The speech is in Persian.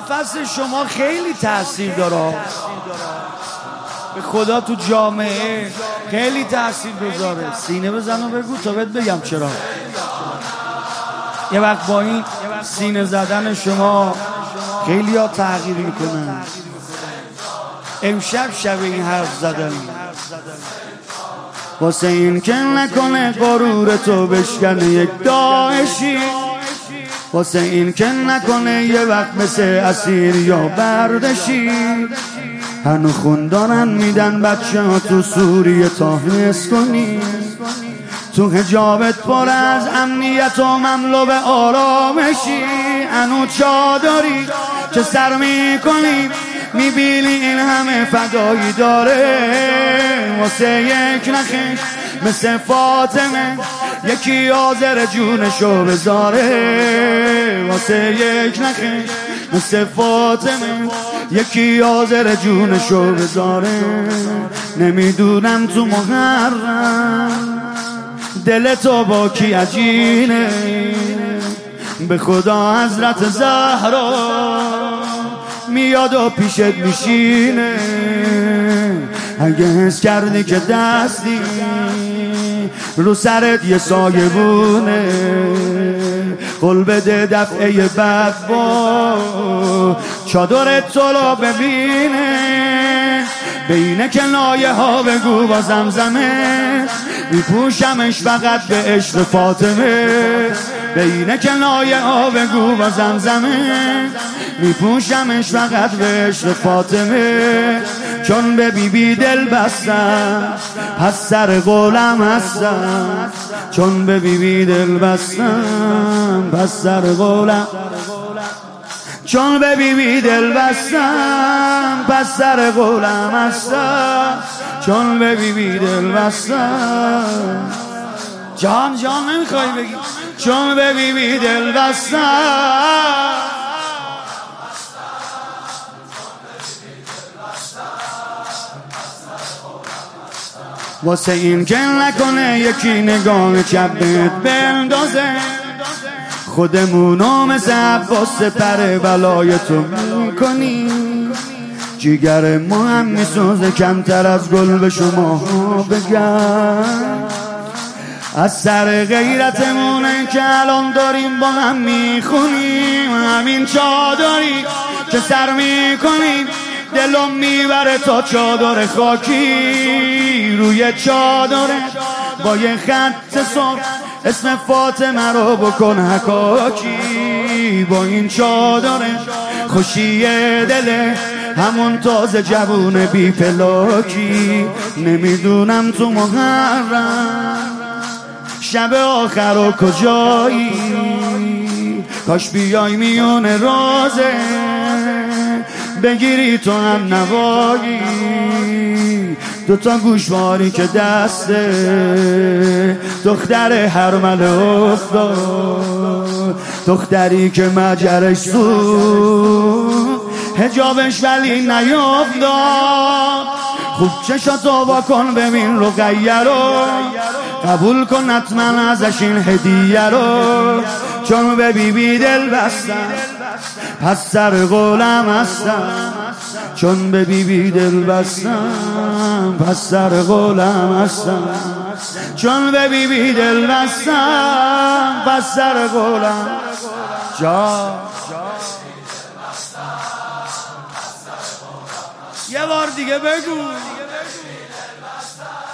نفس شما خیلی تاثیر داره، به خدا تو جامعه خیلی تاثیر گذاره. سینه بزن و بگو تا بهت بگم چرا. یه وقت با این سینه زدن شما خیلی ها تغییر میکنن. امشب شب این حرف زدن واسه این که نکنه غرور تو بشکنه یک داعشی، واسه این که نکنه یه وقت مثل اسیر یا بردشی. هنو خون دارن میدن بچه ها تو سوریه تا حس کنی، تو حجابت پر از امنیت و مملو به آرامشی. هنو چادری که سر میکنی میبینی این همه فدایی داره، واسه یک نخش مثل فاطمه یکی حاضر جونشو بذاره، واسه یک نخش مثل فاطمه یکی حاضر جونشو بذاره. نمیدونم تو محرم دل تو با کی عجینه، به خدا حضرت زهرا میاد و پیشت میشینه. اگه حس کردی که دستی رو سرت یه سایه بونه، قول بده دفعه بعد با چادرت تو رو ببینه. بین کنایه ها بگو با زمزمه میپوشمش فقط به عشق فاطمه. بین کنایه ها بگو با زمزمه میپوشمش فقط به عشق فاطمه. چون به بیبی دل بستم پس سر قولم هستم، چون به بیبی دل بستم پس سر قولم، چون به بیبی دل بستم پس سر قولم هستم، چون به بیبی دل بستم. جان نمیخوای بگی چون به بیبی دل بستم. واسه این که نکنه یکی نگاه چپ بهت بندازه، خودمونو مثل عباس پر بلای تو میکنی. جیگر ما هم میسوزه کمتر از گل به شما بگم، از سر غیرتمونه که الان داریم با هم میخونیم. همین چادری که سر میکنیم دلم میبره تا چادر خاکی. روی چادره با یه خط صبح اسم فاطمه رو بکن حکاکی. با این چادره خوشی دله همون تازه جوون بی پلاکی. نمیدونم تو محرم شب آخر و کجایی، کاش بیای میون روزه بگیری تو هم نوایی. دوتا گوشواری که دسته دختر هرمل افتاد، دختری که مجرش سود حجابش ولی نیفتاد. خوب چشاتو واکن ببین رقیه رو، قبول کن حتما ازش این هدیه رو. چون به بیبی دل بستم پس سر قولم هستم، چون به بیبی دل بستم پس سر قولم هستم، چون به بیبی دل بستم پس سر قولم. یه بار دیگه بگو.